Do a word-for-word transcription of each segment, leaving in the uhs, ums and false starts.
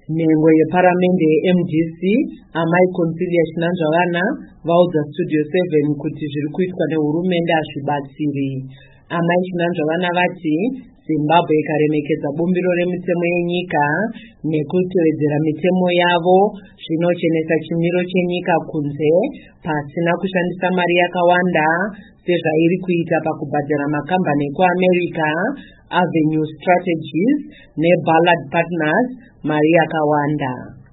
Nhengo yeparamende ye-M D C amai Consilia Chinanzvavana vaudza Studio seven kuti zviri kuitwa nehurumende hazvibatsiri. Amai Chinanzvavana vati Zimbabwe ikaremekedza bumbiro remitemo yenyika nekutevedzera mitemo yavo zvinochenesa chimiro chenyika kunze pasina kushandisa mari yakawanda sezvairi kuita pakubhadhara makambani ekuAmerica Avenue Strategies neBallard Partners mari yakawanda.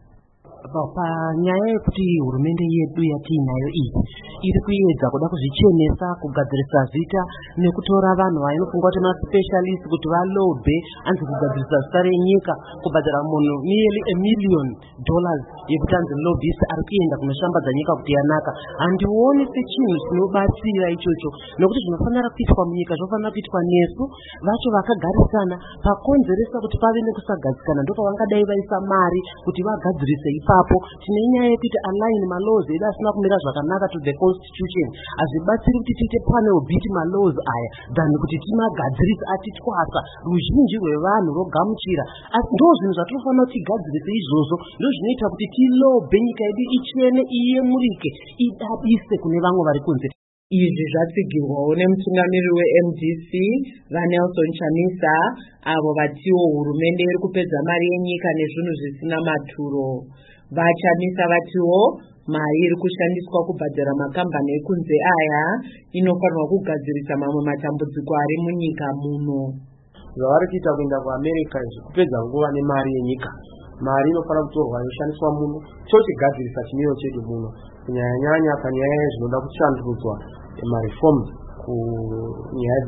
Panyaya yekuti hurumende yedu yatiinayo iyi iri kuedza kuda kuzvichenesa kugadzirisa zita nekutora vanhu vainofunga kuti maspecialist kuti valobhe anzi kugadzirisa zita renyika kubhadhara munhu nearly a million dollars yekuti anzi lobbyist ari kuenda kunoshambadza nyika kuti yanaka. Handioni sechinhu chinobatsira ichocho nokuti zvinofanira kuitwa munyika zvofanira kuitwa nesu vacho vakagarisana pakonzeresa kuti pave nekusagadzikana ndopavangadai vaisa mari kuti vagadzirise ipapo. Tine nyaya yekuti align malaws edu asina kumira zvakanaka to the constitution. Hazvibatsiri kuti tiite panel beat malaws aya than kuti timagadzirise atitwasa ruzhinji rwevanhu rogamuchira. Ndo zvinhu zvatinofanira kuti tigadzirise izvozvo ndo zvinoita kuti tilobhe nyika yedu ichene iyemurike idadise kune vamwe vari kunze. Izvi zvatsigirwawo nemutungamiri we-M D C vaNelson Chamisa avo vatiwo hurumende iri kupedza mari yenyika nezvinhu zvisina maturo. VaChamisa vatiwo mari iri kushandiswa kubhadhara makambani ekunze aya inofanirwa kugadzirisa mamwe matambudziko ari munyika muno. Zvavari kuita kuenda kuAmerica izvi kupedza nguva nemari yenyika. Mari inofanira kutorwa yoshandiswa muno tochigadzirisa chimiro chedu muno kunyanya-nyanya panyaya zvinoda kushandudzwa mareforms kunyaya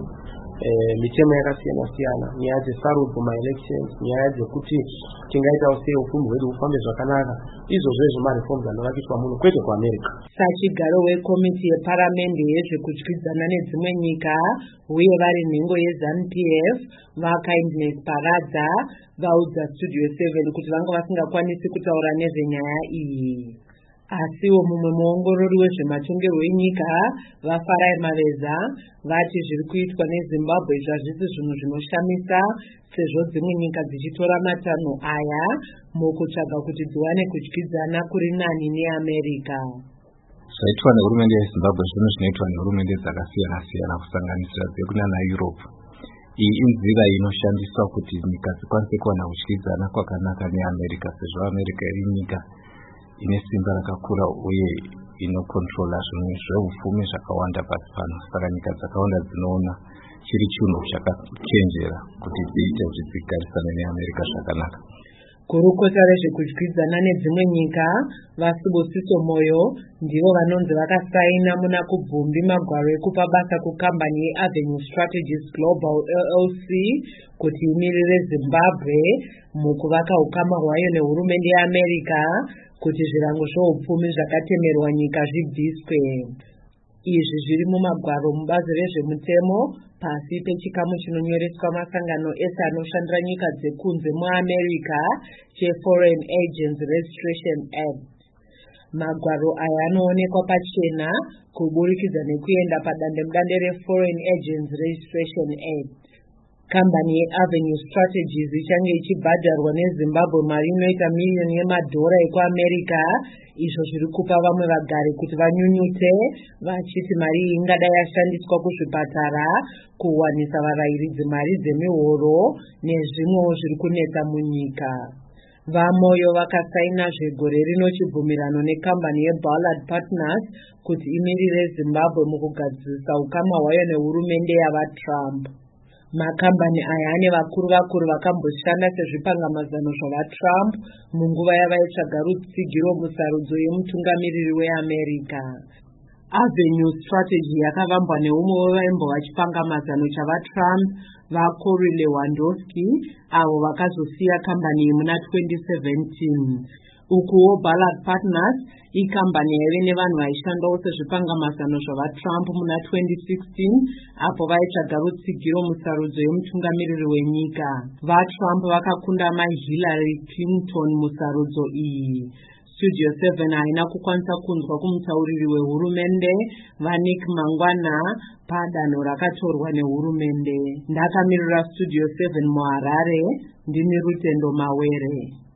dzemitemo yakasiyana-siyana, nyaya dzesarudzo maelections, nyaya dzekuti tingaitawo sei upfumi hwedu hufambe zvakanaka. Izvozvo izvo mareforms anovakiswa muno kwete kuAmerica. Sachigaro wekomiti yeparamende yezvekudyidzana nedzimwe nyika uye vari nhengo yeZANU-P F vaKindness Paradza vaudza Studio seven kuti vanga vasingakwanisi kutaura nezvenyaya iyi. Asiwo mumwe muongorori wezvematongerwo enyika vaFarai Maveza vati zviri kuitwa neZimbabwe zvazvisi zvinhu zvinoshamisa sezvo dzimwe nyika dzichitora matanho aya mukutsvaga kuti dziwane kudyidzana kuri nani neAmerica. Zvaitwa nehurumende yeZimbabwe zvinhu zvinoitwa nehurumende dzakasiyana-siyana kusanganisira dzekunana Europe. Iyi inzira inoshandiswa kuti nyika dzikwanise kuwana kudyidzana kwakanaka neAmerica sezvo America iri nyika ine simba rakakura uye inokontrola zvinhu zveupfumi zvakawanda pasi pano. Saka nyika dzakawanda dzinoona chiri chinhu chakachenjera kuti dziite dzigarisane neAmerica zvakanaka. Gurukota rezvekudyidzana nedzimwe nyika vaSibusiso Moyo ndivo vanonzi vakasaina muna kubvumbi magwaro ekupa basa kukambani yeAvenue Strategies Global L L C kuti imirire Zimbabwe mukuvaka ukama hwayo nehurumende yeAmerica kuti zvirango zvoupfumi zvakatemerwa nyika zvibviswe. Izvi zviri mumagwaro mubazi rezvemutemo pasi pechikamu chinonyoreswa masangano ese anoshandira nyika dzekunze muAmerica cheForeign Agents Registration Act. Magwaro aya anoonekwa pachena kuburikidza nekuenda padandemutande reForeign Agents Registration Act. Kambani yeAvenue Strategies ichange ichibhadharwa neZimbabwe mari inoita miliyoni yemadhora ekuAmerica izvo zviri kupa vamwe vagari kuti vanyunyute vachiti mari iyi ingadai yashandiswa kuzvipatara kuwanisa varayiridzi mari dzemihoro nezvimwewo zviri kunetsa munyika. VaMoyo vakasaina zvegore rino chibvumirano nekambani yeBallard Partners kuti imirire Zimbabwe mukugadzirisa ukama hwayo nehurumende yavaTrump. Makambani aya ane vakuru vakuru vakamboshanda sezvipangamazano zvavaTrump munguva yavaitsvaga rutsigiro musarudzo yemutungamiriri weAmerica. Avenue Strategy yakavambwa neumwe wevaimbova chipangamazano chavaTrump vaCorey Lewandowski avo vakazosiya kambani iyi muna twenty seventeen. Ukuwo Ballard Partners ikambani yaive nevanhu vaishandawo sezvipangamazano zvavaTrump muna twenty sixteen apo vaitsvaga rutsigiro musarudzo yemutungamiriri wenyika. VaTrump vakakunda maHillary Clinton musarudzo iyi. Studio seven haina kukwanisa kunzwa kumutauriri wehurumende vaNick Mangwana padanho rakatorwa nehurumende. Ndakamirira Studio seven muHarare ndini Rutendo Mawere.